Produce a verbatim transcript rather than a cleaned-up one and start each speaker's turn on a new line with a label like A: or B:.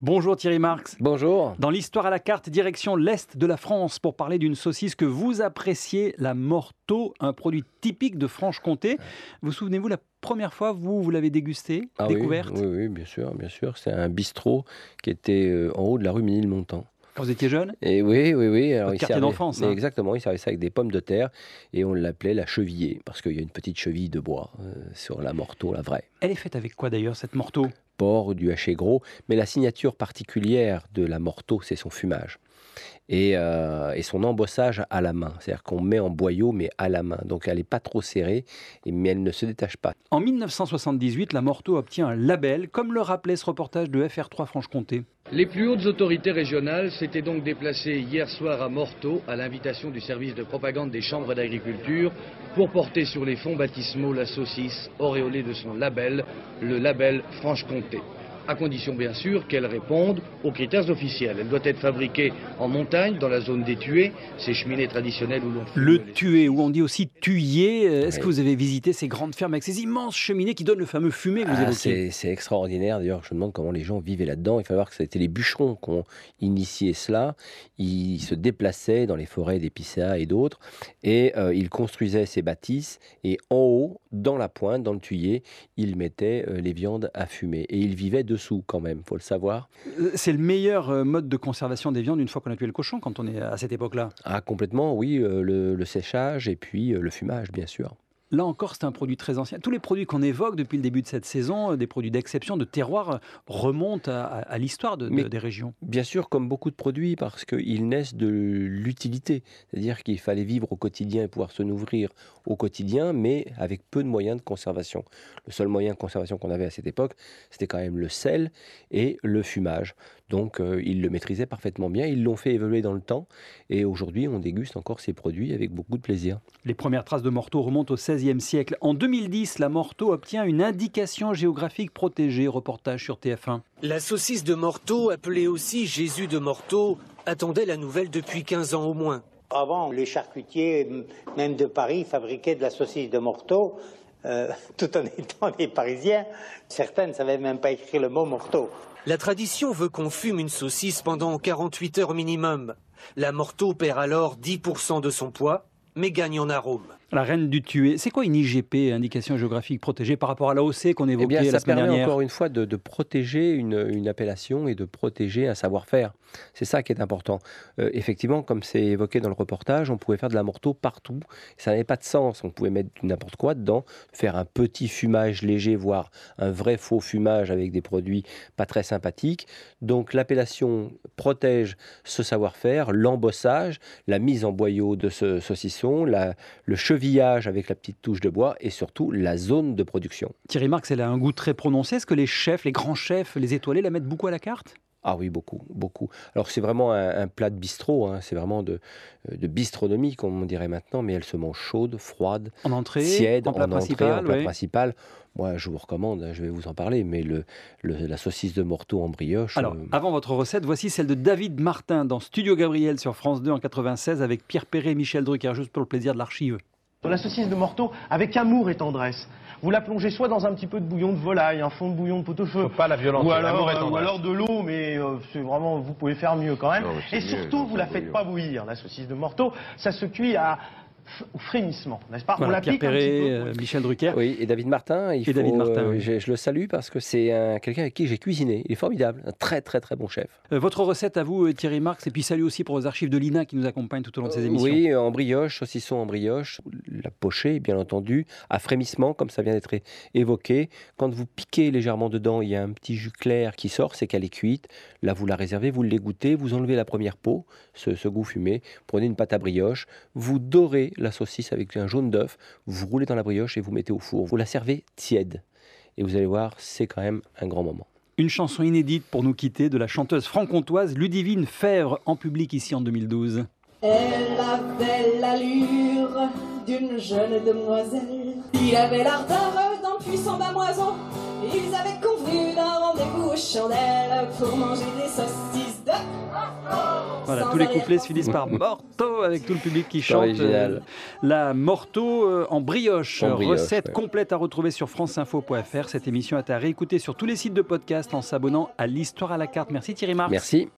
A: Bonjour Thierry Marx.
B: Bonjour.
A: Dans l'histoire à la carte, direction l'Est de la France pour parler d'une saucisse que vous appréciez, la Morteau, un produit typique de Franche-Comté. Vous souvenez-vous la première fois, vous, vous l'avez dégustée,
B: ah
A: découverte
B: oui, oui, oui, bien sûr, bien sûr. C'est un bistrot qui était en haut de la rue Ménilmontant.
A: Quand vous étiez jeune?
B: Et oui, oui, oui. Alors,
A: Votre
B: il
A: quartier
B: servait,
A: d'enfance. Hein.
B: Exactement, il servait ça avec des pommes de terre et on l'appelait la chevillée parce qu'il y a une petite cheville de bois euh, sur la Morteau, la vraie.
A: Elle est faite avec quoi d'ailleurs, cette Morteau?
B: Porc, du haché gros, mais la signature particulière de la Morteau, c'est son fumage. Et, euh, et son embossage à la main. C'est-à-dire qu'on met en boyau, mais à la main. Donc elle n'est pas trop serrée, mais elle ne se détache pas.
A: En mille neuf cent soixante-dix-huit, la Morteau obtient un label, comme le rappelait ce reportage de F R trois Franche-Comté.
C: Les plus hautes autorités régionales s'étaient donc déplacées hier soir à Morteau, à l'invitation du service de propagande des chambres d'agriculture, pour porter sur les fonds baptismaux la saucisse auréolée de son label, le label Franche-Comté. À condition bien sûr qu'elle réponde aux critères officiels. Elle doit être fabriquée en montagne, dans la zone des tués, ces cheminées traditionnelles où l'on...
A: Le tué, où on dit aussi tuyer. Est-ce
B: Oui.
A: que vous avez visité ces grandes fermes avec ces immenses cheminées qui donnent le fameux fumé que vous
B: Ah,
A: évoquiez?
B: c'est, c'est extraordinaire. D'ailleurs, je me demande comment les gens vivaient là-dedans. Il faut voir que c'était les bûcherons qui ont initié cela. Ils se déplaçaient dans les forêts d'épicéas et d'autres. Et euh, ils construisaient ces bâtisses. Et en haut, dans la pointe, dans le tuyé, ils mettaient euh, les viandes à fumer. Et ils vivaient dessous quand même, il faut le savoir.
A: C'est le meilleur mode de conservation des viandes une fois qu'on a tué le cochon, quand on est à cette époque-là.
B: Ah, complètement, oui. euh, le, le séchage et puis euh, le fumage, bien sûr.
A: Là encore, c'est un produit très ancien. Tous les produits qu'on évoque depuis le début de cette saison, des produits d'exception, de terroir, remontent à, à, à l'histoire de, de, des régions.
B: Bien sûr, comme beaucoup de produits, parce qu'ils naissent de l'utilité. C'est-à-dire qu'il fallait vivre au quotidien et pouvoir se nourrir au quotidien, mais avec peu de moyens de conservation. Le seul moyen de conservation qu'on avait à cette époque, c'était quand même le sel et le fumage. Donc, euh, ils le maîtrisaient parfaitement bien. Ils l'ont fait évoluer dans le temps. Et aujourd'hui, on déguste encore ces produits avec beaucoup de plaisir.
A: Les premières traces de Morteau remontent au seizième siècle. En deux mille dix, la Morteau obtient une indication géographique protégée. Reportage sur T F un.
D: La saucisse de Morteau, appelée aussi Jésus de Morteau, attendait la nouvelle depuis quinze ans au moins.
E: Avant, les charcutiers, même de Paris, fabriquaient de la saucisse de Morteau, euh, tout en étant des Parisiens. Certains ne savaient même pas écrire le mot Morteau.
D: La tradition veut qu'on fume une saucisse pendant quarante-huit heures minimum. La Morteau perd alors dix pour cent de son poids, mais gagne en arôme.
A: La reine du tué, c'est quoi une I G P, indication géographique protégée, par rapport à l'A O C qu'on évoquait
B: eh bien,
A: la
B: ça
A: semaine
B: permet
A: dernière?
B: encore une fois de, de protéger une, une appellation et de protéger un savoir-faire. C'est ça qui est important. Euh, effectivement, comme c'est évoqué dans le reportage, on pouvait faire de la Morteau partout. Ça n'avait pas de sens. On pouvait mettre n'importe quoi dedans, faire un petit fumage léger, voire un vrai faux fumage avec des produits pas très sympathiques. Donc l'appellation protège ce savoir-faire, l'embossage, la mise en boyau de ce saucisson, la, le chevillage avec la petite touche de bois et surtout la zone de production.
A: Thierry Marx, elle a un goût très prononcé. Est-ce que les chefs, les grands chefs, les étoilés la mettent beaucoup à la carte?
B: Ah oui, beaucoup, beaucoup. Alors c'est vraiment un, un plat de bistrot, hein. C'est vraiment de, de bistronomie, comme on dirait maintenant, mais elle se mange chaude, froide,
A: en entrée,
B: tiède,
A: en plat
B: en
A: principal.
B: entrée, en plat
A: oui.
B: principal. Moi, je vous recommande, hein, je vais vous en parler, mais le, le, la saucisse de Morteau en brioche...
A: Alors,
B: euh...
A: avant votre recette, voici celle de David Martin dans Studio Gabriel sur France deux en quatre-vingt-seize avec Pierre Perret et Michel Drucker, juste pour le plaisir de l'archive.
F: La saucisse de Morteau avec amour et tendresse. Vous la plongez soit dans un petit peu de bouillon de volaille, un fond de bouillon de pot-au-feu.
G: Pas la violence,
F: ou alors,
G: l'amour et
F: euh, ou
G: tendresse.
F: alors de l'eau, mais euh, c'est vraiment, vous pouvez faire mieux quand même.
G: Non, mais c'est
F: et
G: mieux,
F: surtout,
G: dans
F: vous
G: un
F: la faites
G: bouillon.
F: pas bouillir, la saucisse de Morteau. Ça se cuit à au frémissement, n'est-ce pas? On
A: Voilà,
F: la
A: Pierre
F: pique un petit
A: Perret,
F: peu.
A: euh, Michel Drucker.
B: Oui, et David Martin, il
A: Et
B: faut,
A: David Martin,
B: euh,
A: oui.
B: je, je le salue parce que c'est un- quelqu'un avec qui j'ai cuisiné. Il est formidable, un très très très bon chef.
A: Euh, votre recette à vous, euh, Thierry Marx, et puis salut aussi pour les archives de l'I N A qui nous accompagnent tout au long de ces émissions.
B: Oui, en brioche, saucisson en brioche, la pochée, bien entendu, à frémissement, comme ça vient d'être é- évoqué. Quand vous piquez légèrement dedans, il y a un petit jus clair qui sort, c'est qu'elle est cuite. Là, vous la réservez, vous l'égouttez, vous enlevez la première peau, ce, ce goût fumé, prenez une pâte à brioche, vous dorez la saucisse avec un jaune d'œuf, vous roulez dans la brioche et vous mettez au four. Vous la servez tiède. Et vous allez voir, c'est quand même un grand moment.
A: Une chanson inédite pour nous quitter de la chanteuse franc-comtoise Ludivine Fèvre en public ici en deux mille douze.
H: Elle avait l'allure d'une jeune demoiselle. Il avait l'ardeur d'un puissant damoiseau. Ils avaient convenu prévu d'un rendez-vous aux chandelles pour manger des saucisses de...
A: Voilà,
H: Sans
A: tous les
H: arrière-pensée.
A: couplets se finissent par Morteau avec tout le public qui
B: C'est
A: chante
B: original.
A: euh, la Morteau euh, en brioche.
B: En brioche,
A: Recette
B: ouais.
A: complète à retrouver sur franceinfo point f r. Cette émission est à réécouter sur tous les sites de podcast en s'abonnant à l'Histoire à la carte. Merci Thierry Marx.
B: Merci.